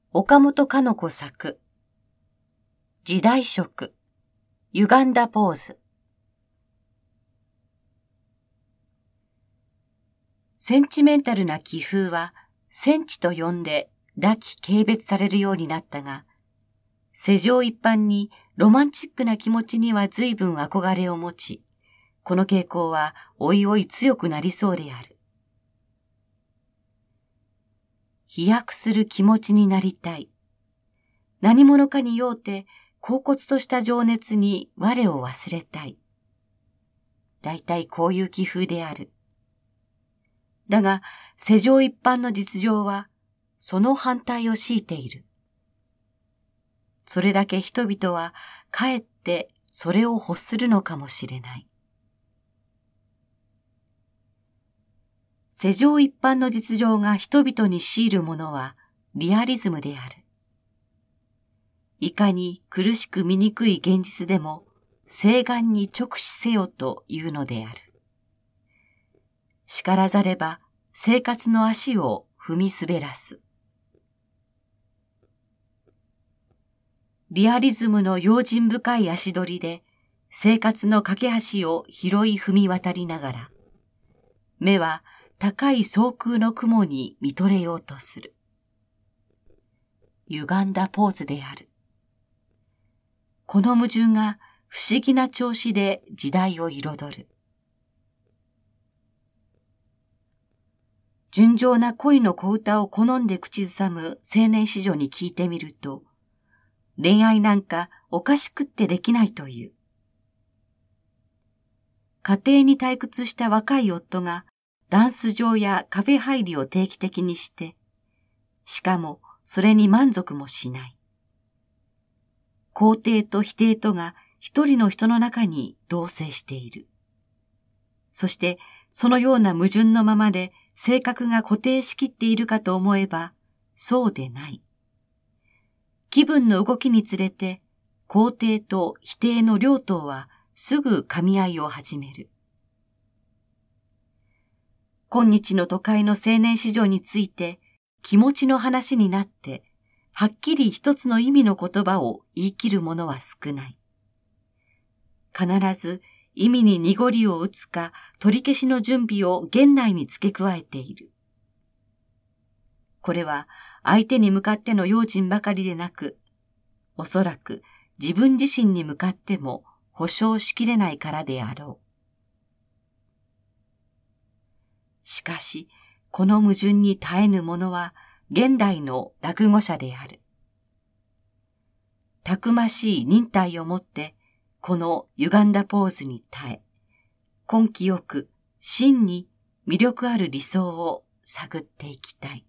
岡本かの子作、時代色、歪んだポーズ。センチメンタルな気風は、センチと呼んで抱き軽蔑されるようになったが、世情一般にロマンチックな気持ちには随分憧れを持ち、この傾向はおいおい強くなりそうである。飛躍する気持ちになりたい。何者かに酔うて、恍惚とした情熱に我を忘れたい。だいたいこういう気風である。だが、世情一般の実情は、その反対を強いている。それだけ人々は、かえってそれを欲するのかもしれない。世情一般の実情が人々に強いるものは、リアリズムである。いかに苦しく醜い現実でも、正眼に直視せよというのである。叱らざれば、生活の足を踏み滑らす。リアリズムの用心深い足取りで、生活の架け橋を広い踏み渡りながら、目は高い蒼空の雲に見とれようとする。歪んだポーズである。この矛盾が不思議な調子で時代を彩る。純情な恋の小歌を好んで口ずさむ青年子女に聞いてみると、恋愛なんかおかしくってできないという。家庭に退屈した若い夫がダンス場やカフェ入りを定期的にして、しかもそれに満足もしない。肯定と否定とが一人の人の中に同棲している。そしてそのような矛盾のままで性格が固定しきっているかと思えば、そうでない。気分の動きにつれて、肯定と否定の両党はすぐ噛み合いを始める。今日の都会の青年市場について、気持ちの話になって、はっきり一つの意味の言葉を言い切る者は少ない。必ず意味に濁りを打つか取り消しの準備を現内に付け加えている。これは相手に向かっての用心ばかりでなく、おそらく自分自身に向かっても保証しきれないからであろう。しかし、この矛盾に耐えぬ者は現代の落語者である。たくましい忍耐をもって、この歪んだポーズに耐え、根気よく真に魅力ある理想を探っていきたい。